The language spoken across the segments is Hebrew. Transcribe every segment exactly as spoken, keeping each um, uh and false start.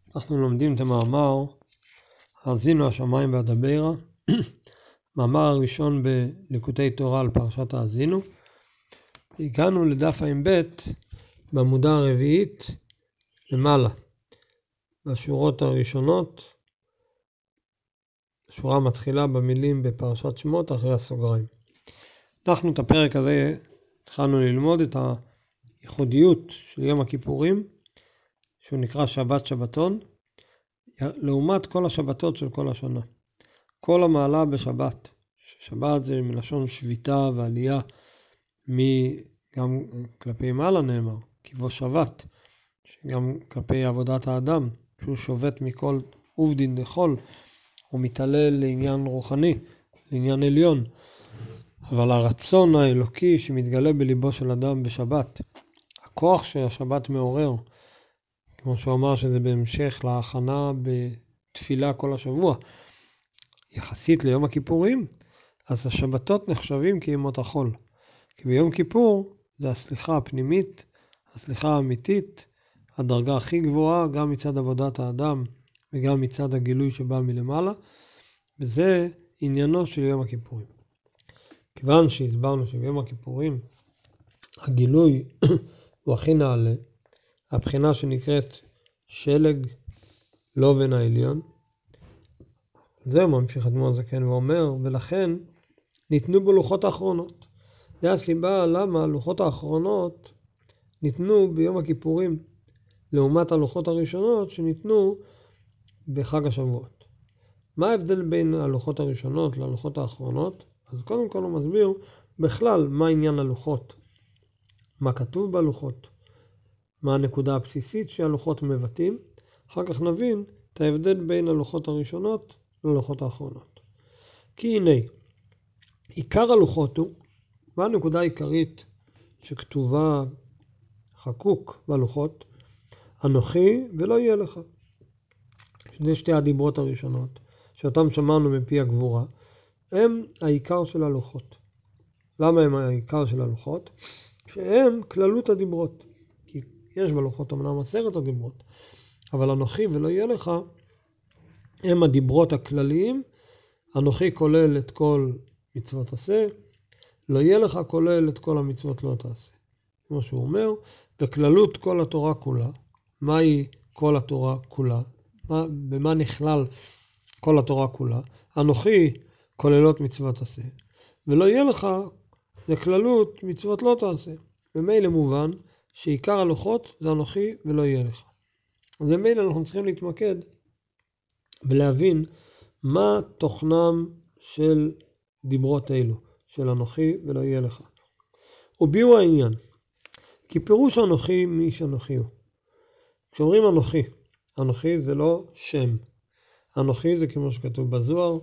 אנחנו לומדים את המאמר האזינו השמיים והדברה, מאמר הראשון בליקוטי תורה על פרשת האזינו. הגענו לדף ע"ב בעמודה הרביעית למעלה, בשורות הראשונות. השורה מתחילה במילים בפרשת שמות אחרי הסוגריים. אנחנו את הפרק הזה התחלנו ללמוד את הייחודיות של יום הכיפורים, שהוא נקרא שבת שבתון, לעומת כל השבתות של כל השנה. כל המעלה בשבת, שבת זה מלשון שביתה ועלייה, גם כלפי מעלה נאמר, כבו שבת, שגם כלפי עבודת האדם, שהוא שובת מכל עובדין דחול, הוא מתעלל לעניין רוחני, לעניין עליון. אבל הרצון האלוקי שמתגלה בליבו של אדם בשבת, הכוח שהשבת מעורר, כמו שהוא אמר שזה בהמשך להכנה בתפילה כל השבוע, יחסית ליום הכיפורים, אז השבתות נחשבים כימות החול. כי ביום כיפור זה הסליחה הפנימית, הסליחה האמיתית, הדרגה הכי גבוהה, גם מצד עבודת האדם וגם מצד הגילוי שבא מלמעלה, וזה עניינו של יום הכיפורים. כיוון שהסברנו שביום הכיפורים הגילוי הוא הכי נעלה, הבחינה שנקראת שלג לובן העליון, זה ממשיך אדמו"ר הזקן ואומר, ולכן ניתנו בו לוחות האחרונות. זה הסיבה למה הלוחות האחרונות ניתנו ביום הכיפורים, לעומת הלוחות הראשונות שניתנו בחג השבועות. מה ההבדל בין הלוחות הראשונות ללוחות האחרונות? אז קודם כל הוא מסביר בכלל מה עניין הלוחות, מה כתוב בלוחות, מה הנקודה הבסיסית שהלוחות מבטאים. אחר כך נבין את ההבדל בין הלוחות הראשונות ללוחות האחרונות. כי הנה, עיקר הלוחות הוא, מה הנקודה העיקרית שכתובה חקוק בלוחות? אנוכי ולא יהיה לך. שזה שתי הדיברות הראשונות, שאותם שמענו מפי הגבורה, הם העיקר של הלוחות. למה הם העיקר של הלוחות? שהם כללות הדיברות. כי יש בלוחות אמנם עשרת הדיברות, אבל אנוכי ולא יהיה לך, הם הדיברות הכלליים. אנוכי כולל את כל מצוות עשה, לא יהיה לך כולל את כל המצוות לא תעשה. כמו שהוא אומר, בכללות כל התורה כולה. מהי כל התורה כולה? מה, במה נכלל כל התורה כולה? אנוכי כוללות מצוות עשה, ולא יהיה לך זה כללות מצוות לא תעשה. במילא מובן שעיקר הלוחות זה אנוכי ולא יהיה לך. אז במילא אנחנו צריכים להתמקד ולהבין מה תוכנם של דיברות אלו, של אנוכי ולא יהיה לך. וביאו העניין, כי פירוש אנוכי מי שאנוכי הוא. כשאומרים אנוכי, אנוכי זה לא שם. אנוכי זה כמו שכתוב בזוהר,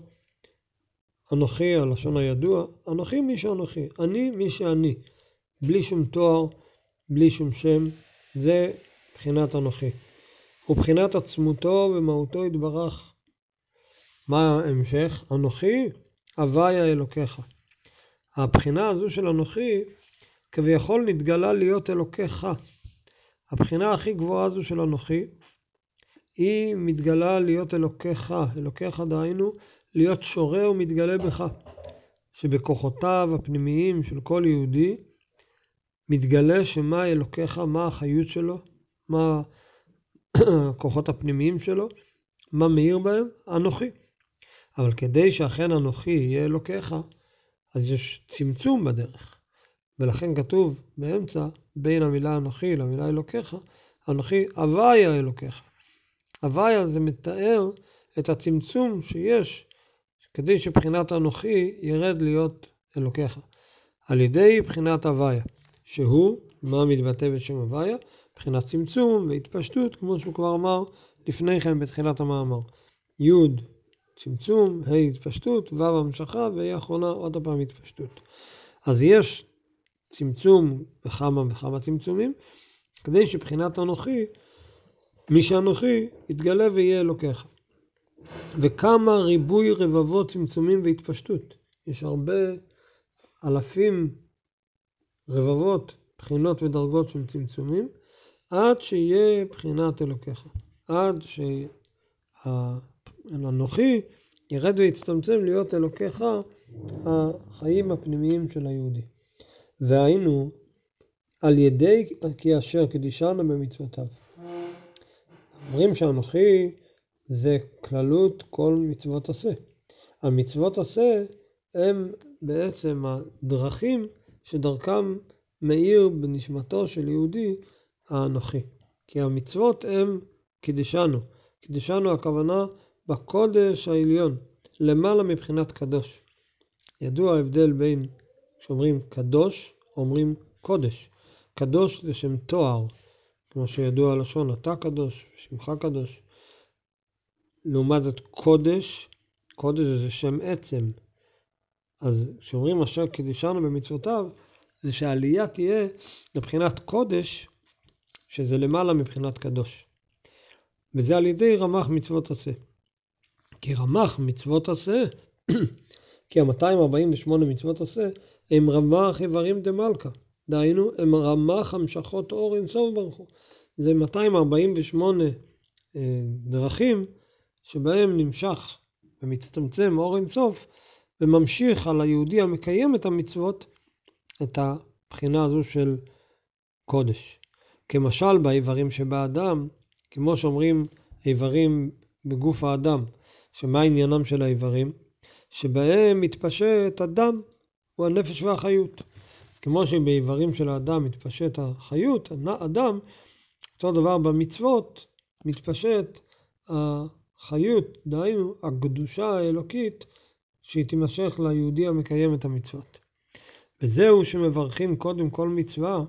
אנוכי הלשון הידוע, אנוכי מי שאנוכי, אני מי שאני, בלי שום תואר, בלי שום שם, זה בחינת אנוכי. ובחינת עצמותו ומהותו יתברך. מה ההמשך? אנוכי הוויה אלוקיך. הבחינה הזו של אנוכי כביכול נתגלה להיות אלוקיך. הבחינה הכי גבוהה הזו של אנוכי היא מתגלה להיות אלוקיך. אלוקיך דהיינו להיות שורה ומתגלה בך. שבכוחותיו הפנימיים של כל יהודי מתגלה שמה אלוקיך, מה החיות שלו, מה הכוחות הפנימיים שלו, מה מאיר בהם? אנוכי. אבל כדי שאכן אנוכי יהיה אלוקיך, אז יש צמצום בדרך. ולכן כתוב באמצע, בין המילה אנוכי למילה אלוקיך, אנוכי הוויה אלוקיך. הוויה זה מתאר את הצמצום שיש, כדי שבחינת אנוכי ירד להיות אלוקיך. על ידי בחינת הוויה, שהוא, מה מתבטא בשם הוויה? בחינת צמצום והתפשטות, כמו שהוא כבר אמר לפני כן בתחילת המאמר. י' צמצום, ה' התפשטות, ו' המשכה, וה' האחרונה עוד הפעם התפשטות. אז יש צמצום בכמה וכמה צמצומים, כדי שבחינת אנוכי, מי שאנוכי, יתגלה ויהיה אלוקיך. וכמה ריבוי רבבות צמצומים והתפשטות. יש הרבה אלפים רבבות, בחינות ודרגות של צמצומים, עד שיהיה בחינת אלוקיך. עד שהאנוכי ירד ויצטמצם להיות אלוקיך החיים הפנימיים של היהודי. והיינו על ידי כי אשר קדישנו במצוותיו. אומרים שהאנוכי זה כללות כל מצוות עשה. המצוות עשה הם בעצם הדרכים שדרכם מאיר בנשמתו של יהודי האנוכי. כי המצוות הם קדישנו. קדישנו הכוונה בקודש העליון, למעלה מבחינת קדוש. ידוע ההבדל בין שאומרים קדוש, אומרים קודש. קדוש זה שם תואר, כמו שידוע הלשון, אתה קדוש, שמך קדוש. לעומת זאת קודש, קודש זה שם עצם. אז כשאומרים אשר קדישנו במצוותיו, זה שהעלייה תהיה לבחינת קודש, שזה למעלה מבחינת קדוש. וזה על ידי רמ"ח מצוות עשה. כי רמ"ח מצוות עשה, כי ה-מאתיים ארבעים ושמונה מצוות עשה, הם רמ"ח איברים דמלכה. דהיינו, הם רמ"ח המשכות אור אין סוף ברוך הוא. זה מאתיים ארבעים ושמונה אה, דרכים שבהם נמשך ומצטמצם אור אין סוף, וממשיך על היהודי המקיים את המצוות, את הבחינה הזו של קודש. כמשל באיברים שבאדם, כמו שאומרים איברים בגוף האדם, שמה עניינם של האיברים? שבהם מתפשט הדם, הוא הנפש והחיות. כמו שבאיברים של האדם מתפשט החיות, האדם, אותו דבר במצוות מתפשט החיות, דהיינו הקדושה האלוקית שהיא תימשך ליהודי המקיים את המצוות. וזהו שמברכים קודם כל מצווה,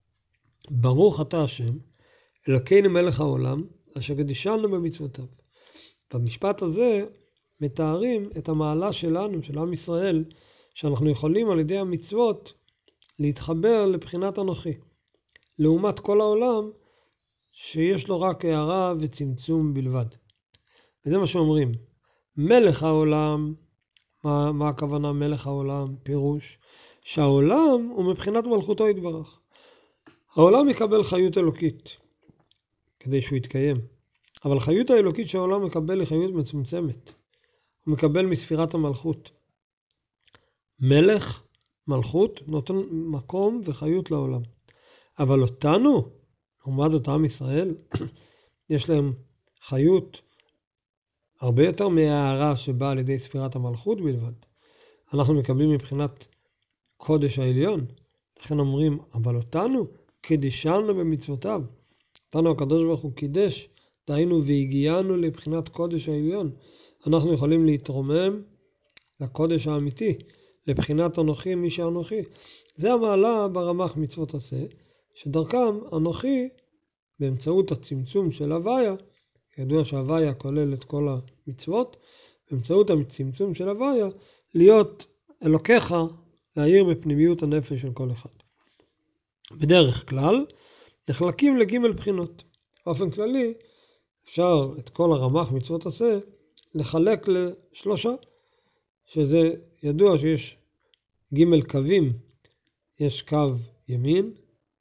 ברוך אתה השם, אלוקינו מלך העולם, אשר קדישנו במצוותיו. במשפט הזה מתארים את המעלה שלנו, של עם ישראל, שאנחנו יכולים על ידי המצוות להתחבר לבחינת אנוכי. לעומת כל העולם שיש לו רק הערה וצמצום בלבד. וזה מה שאומרים. מלך העולם, מה, מה הכוונה מלך העולם? פירוש שהעולם הוא מבחינת מלכותו יתברך. העולם יקבל חיות אלוקית כדי שהוא יתקיים. אבל חיות האלוקית שהעולם מקבל היא חיות מצומצמת. הוא מקבל מספירת המלכות. מלך, מלכות, נותן מקום וחיות לעולם. אבל אותנו, לעומת אותם ישראל, יש להם חיות הרבה יותר מההערה שבאה על ידי ספירת המלכות בלבד. אנחנו מקבלים מבחינת קודש העליון. לכן אומרים, אבל אותנו קדישנו במצוותיו. אותנו הקדוש ברוך הוא קידש, דהיינו והגיענו לבחינת קודש העליון. אנחנו יכולים להתרומם לקודש האמיתי, לבחינת אנוכי מי שאנוכי. זה המעלה ברמ"ח מצוות עשה, שדרכם אנוכי, באמצעות הצמצום של הוויה, ידוע שהוויה כולל את כל המצוות, באמצעות הצמצום של הוויה, להיות אלוקיך, להאיר בפנימיות הנפש של כל אחד. בדרך כלל, נחלקים לג' בחינות. באופן כללי, אפשר את כל הרמ"ח מצוות עשה לחלק לשלושה, שזה ידוע שיש ג' קווים, יש קו ימין,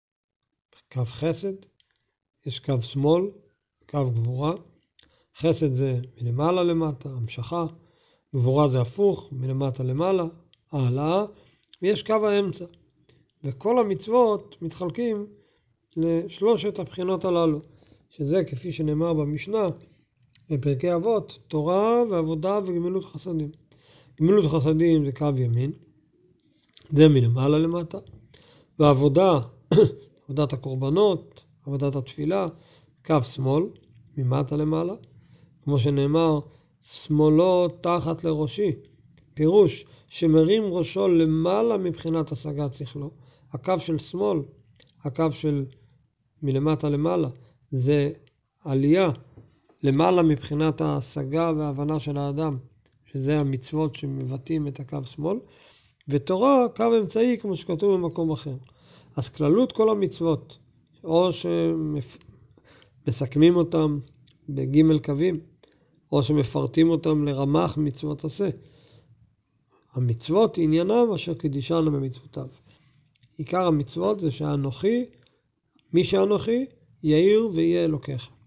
קו חסד, יש קו שמאל, קו גבורה. חסד זה מלמעלה למטה, המשכה, גבורה זה הפוך, מלמטה למעלה, העלאה, ויש קו האמצע. וכל המצוות מתחלקים לשלושת הבחינות הללו, שזה כפי שנאמר במשנה, בפרקי אבות, תורה ועבודה וגמילות חסדים. גמילות חסדים זה קו ימין, זה מלמעלה למטה, ועבודה, עבודת הקורבנות, עבודת התפילה, קו שמאל, ממטה למעלה, כמו שנאמר, שמאלו תחת לראשי, פירוש שמרים ראשו למעלה מבחינת השגת שכלו. הקו של שמאל, הקו של מלמטה למעלה, זה עלייה למעלה מבחינת ההשגה וההבנה של האדם, שזה המצוות שמבטאים את הקו שמאל, ותורה קו אמצעי כמו שכתוב במקום אחר. אז כללות כל המצוות, או שמסכמים אותם בג' קווים, או שמפרטים אותם לרמ"ח מצוות עשה. המצוות עניינם אשר קדישנו במצוותיו. עיקר המצוות זה שאנוכי, מי שאנוכי, יאיר ויהיה אלוקיך.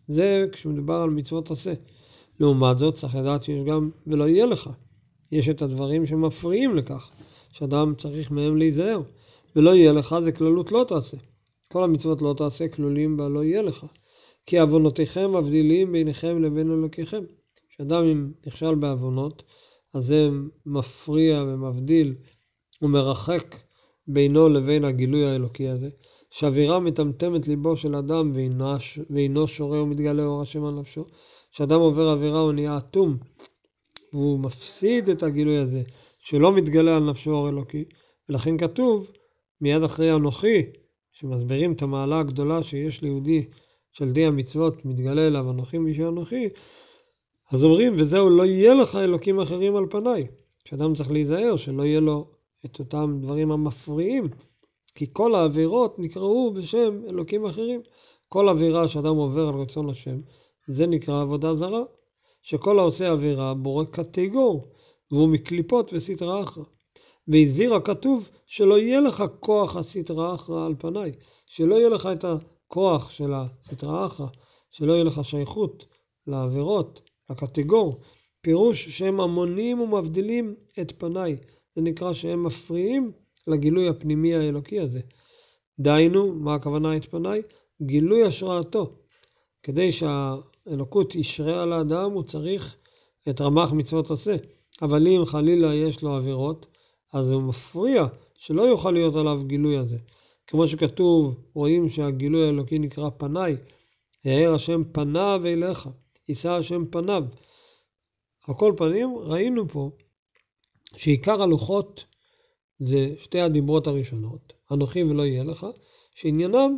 זה כשמדובר על מצוות עשה. לעומת זאת צריך לדעת שיש גם ולא יהיה לך. יש את הדברים שמפריעים לכך, שאדם צריך מהם להיזהר. ולא יהיה לך זה כללות לא תעשה. כל המצוות לא תעשה כלולים בה לא יהיה לך. כי עוונותיכם מבדילים ביניכם לבין אלוקיכם. כשאדם אם נכשל בעוונות, אז זה מפריע ומבדיל ומרחק בינו לבין הגילוי האלוקי הזה. שהאווירה מטמטמת ליבו של אדם ואינו שורה ומתגלה אור השם על נפשו. כשאדם עובר אווירה הוא נהיה אטום, והוא מפסיד את הגילוי הזה, שלא מתגלה על נפשו אור אלוקי. ולכן כתוב, מיד אחרי אנוכי, שמסבירים את המעלה הגדולה שיש ליהודי של די המצוות, מתגלה אליו אנוכי מי שאנוכי, אז אומרים, וזהו לא יהיה לך אלוקים אחרים על פניי. שאדם צריך להיזהר שלא יהיה לו את אותם דברים המפריעים, כי כל האווירות נקראו בשם אלוקים אחרים. כל אווירה שאדם עובר על רצון השם, זה נקרא עבודה זרה. שכל העושה אווירה בורא קטגור, והוא מקליפות וסתרא אחרא. והזהיר הכתוב שלא יהיה לך כוח הסתרא אחרא על פניי. שלא יהיה לך את הכוח של הסתרא אחרא, שלא יהיה לך שייכות לעבירות, לקטגור. פירוש שהם המונים ומבדילים את פניי. זה נקרא שהם מפריעים לגילוי הפנימי האלוקי הזה. דהיינו, מה הכוונה את פניי? גילוי השראתו. כדי שהאלוקות ישרה על האדם הוא צריך את רמ"ח מצוות עשה. אבל אם חלילה יש לו עבירות, אז הוא מפריע שלא יוכל להיות עליו גילוי הזה. כמו שכתוב, רואים שהגילוי האלוקי נקרא פניי. יאר השם פניו אליך, יישא השם פניו. על כל פנים ראינו פה שעיקר הלוחות זה שתי הדיברות הראשונות, אנוכי ולא יהיה לך, שעניינם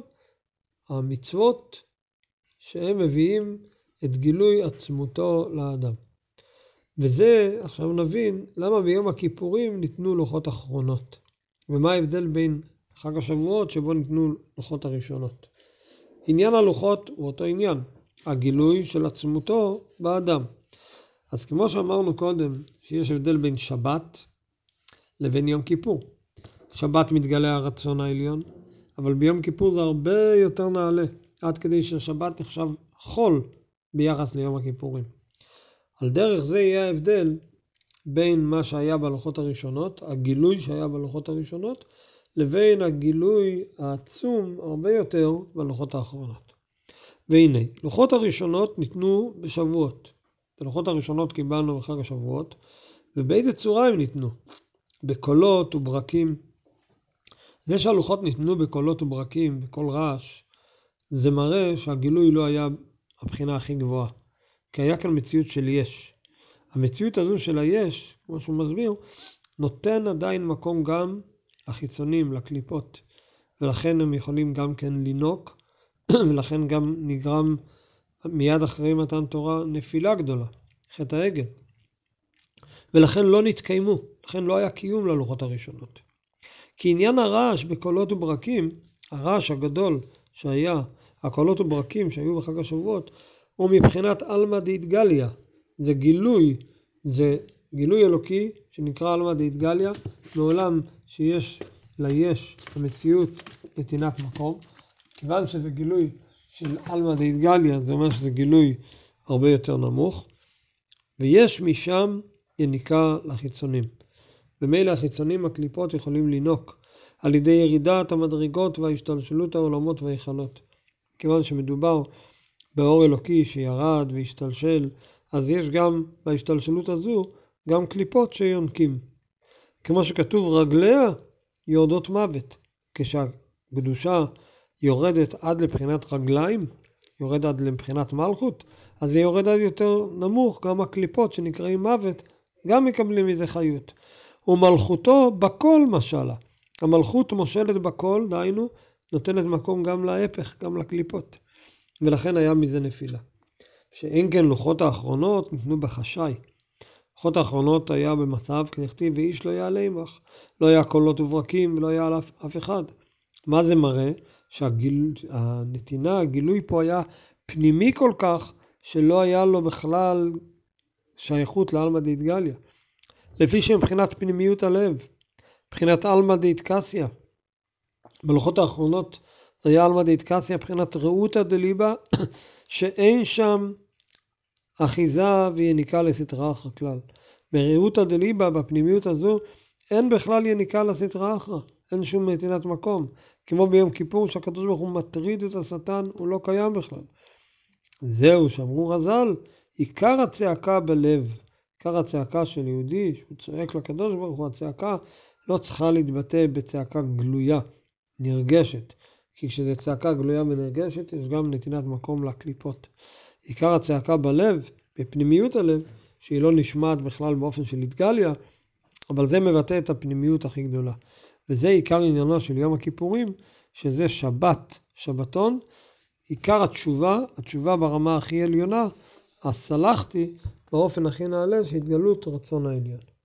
המצוות שהם מביאים את גילוי עצמותו לאדם. וזה עכשיו נבין למה ביום הכיפורים ניתנו לוחות אחרונות, ומה ההבדל בין חג השבועות שבו ניתנו לוחות הראשונות. עניין הלוחות הוא אותו עניין, הגילוי של עצמותו באדם. אז כמו שאמרנו קודם, שיש הבדל בין שבת לבין יום כיפור. שבת מתגלה הרצון העליון, אבל ביום כיפור זה הרבה יותר נעלה, עד כדי ששבת נחשב חול ביחס ליום הכיפורים. על דרך זה יהיה ההבדל בין מה שהיה בלוחות הראשונות, הגילוי שהיה בלוחות הראשונות, לבין הגילוי העצום הרבה יותר בלוחות האחרונות. והנה, לוחות הראשונות ניתנו בשבועות. את הלוחות הראשונות קיבלנו בחג השבועות, ובאיזה צורה הם ניתנו? בקולות וברקים. זה שהלוחות ניתנו בקולות וברקים, בכל רעש, זה מראה שהגילוי לא היה הבחינה הכי גבוהה. כי היה כאן מציאות של יש. המציאות הזו של היש, כמו שהוא מסביר, נותן עדיין מקום גם לחיצונים, לקליפות. ולכן הם יכולים גם כן לינוק, ולכן גם נגרם מיד אחרי מתן תורה נפילה גדולה, חטא העגל. ולכן לא נתקיימו, לכן לא היה קיום ללוחות הראשונות. כי עניין הרעש בקולות וברקים, הרעש הגדול שהיה, הקולות וברקים שהיו בחג השבועות, הוא מבחינת אלמא דאיתגליא. זה גילוי, זה גילוי אלוקי שנקרא אלמא דאיתגליא, מעולם שיש ליש המציאות נתינת מקום. כיוון שזה גילוי של אלמא דאיתגליא, זה אומר שזה גילוי הרבה יותר נמוך. ויש משם יניקה לחיצונים. במילא החיצונים הקליפות יכולים לינוק על ידי ירידת המדרגות וההשתלשלות העולמות והיכלות. כיוון שמדובר באור אלוקי שירד והשתלשל, אז יש גם בהשתלשלות הזו גם קליפות שיונקים. כמו שכתוב, רגליה יורדות מוות. כשהקדושה יורדת עד לבחינת רגליים, יורד עד לבחינת מלכות, אז זה יורד עד יותר נמוך, גם הקליפות שנקראים מוות, גם מקבלים מזה חיות. ומלכותו בכל משלה. המלכות מושלת בכל, דהיינו, נותנת מקום גם להפך, גם לקליפות. ולכן היה מזה נפילה. שאין כן לוחות האחרונות ניתנו בחשאי. לוחות האחרונות היה במצב כדכתיב ואיש לא יעלה עמך. לא היה קולות וברקים ולא היה על אף, אף אחד. מה זה מראה? שהנתינה, הגילוי פה היה פנימי כל כך, שלא היה לו בכלל שייכות לאלמא דאיתגליא. לפי שמבחינת פנימיות הלב, מבחינת אלמא דאיתקסיא. בלוחות האחרונות היה אלמא דאיתקסיא, מבחינת ראותא דליבא, שאין שם אחיזה ויניקה לסטרא אחרא כלל. בריהותא דליבא, בפנימיות הזו, אין בכלל יניקה לסטרא אחרא, אין שום נתינת מקום. כמו ביום כיפור שהקדוש ברוך הוא מטריד את השטן, הוא לא קיים בכלל. זהו שאמרו רז"ל, עיקר הצעקה בלב, עיקר הצעקה של יהודי, שהוא צועק לקדוש ברוך הוא, הצעקה לא צריכה להתבטא בצעקה גלויה, נרגשת. כי כשזה צעקה גלויה ונרגשת, יש גם נתינת מקום לקליפות. עיקר הצעקה בלב, בפנימיות הלב, שהיא לא נשמעת בכלל באופן של התגליה, אבל זה מבטא את הפנימיות הכי גדולה. וזה עיקר עניינו של יום הכיפורים, שזה שבת, שבתון, עיקר התשובה, התשובה ברמה הכי עליונה, אז סלחתי באופן הכי נעלה שהתגלות רצון העליון.